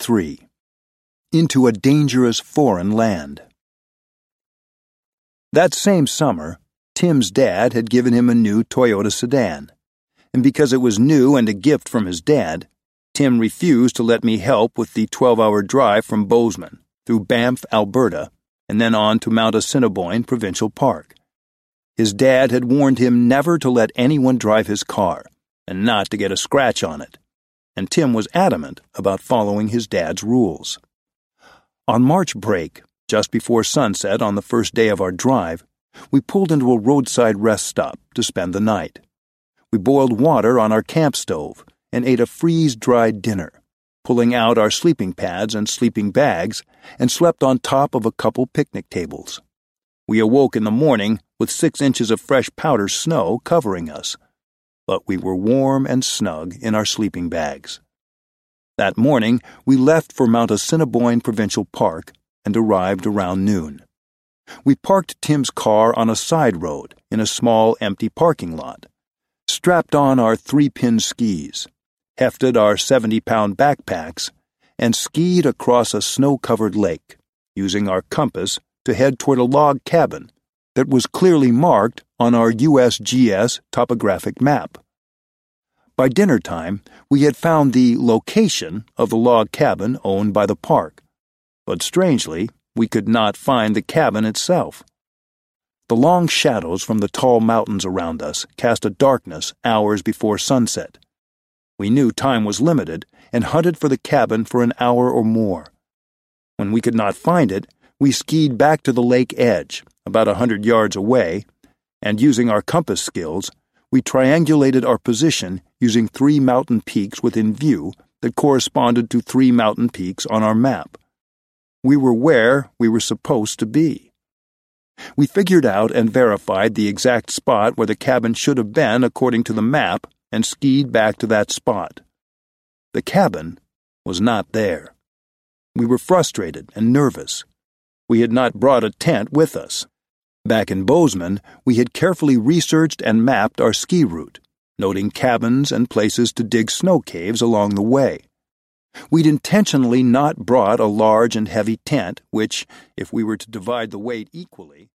3. Into a Dangerous Foreign Land. That same summer, Tim's dad had given him a new Toyota sedan, and because it was new and a gift from his dad, Tim refused to let me help with the 12-hour drive from Bozeman through Banff, Alberta, and then on to Mount Assiniboine Provincial Park. His dad had warned him never to let anyone drive his car and not to get a scratch on it, and Tim was adamant about following his dad's rules. On March break, just before sunset on the first day of our drive, we pulled into a roadside rest stop to spend the night. We boiled water on our camp stove and ate a freeze-dried dinner, pulling out our sleeping pads and sleeping bags, and slept on top of a couple picnic tables. We awoke in the morning with 6 inches of fresh powder snow covering us, but we were warm and snug in our sleeping bags. That morning, we left for Mount Assiniboine Provincial Park and arrived around noon. We parked Tim's car on a side road in a small empty parking lot, strapped on our 3-pin skis, hefted our 70-pound backpacks, and skied across a snow-covered lake, using our compass to head toward a log cabin that was clearly marked on our USGS topographic map. By dinner time, we had found the location of the log cabin owned by the park, but strangely, we could not find the cabin itself. The long shadows from the tall mountains around us cast a darkness hours before sunset. We knew time was limited and hunted for the cabin for an hour or more. When we could not find it, we skied back to the lake edge, about 100 yards away, and using our compass skills, we triangulated our position using 3 mountain peaks within view that corresponded to 3 mountain peaks on our map. We were where we were supposed to be. We figured out and verified the exact spot where the cabin should have been according to the map and skied back to that spot. The cabin was not there. We were frustrated and nervous. We had not brought a tent with us. Back in Bozeman, we had carefully researched and mapped our ski route, noting cabins and places to dig snow caves along the way. We'd intentionally not brought a large and heavy tent, which, if we were to divide the weight equally,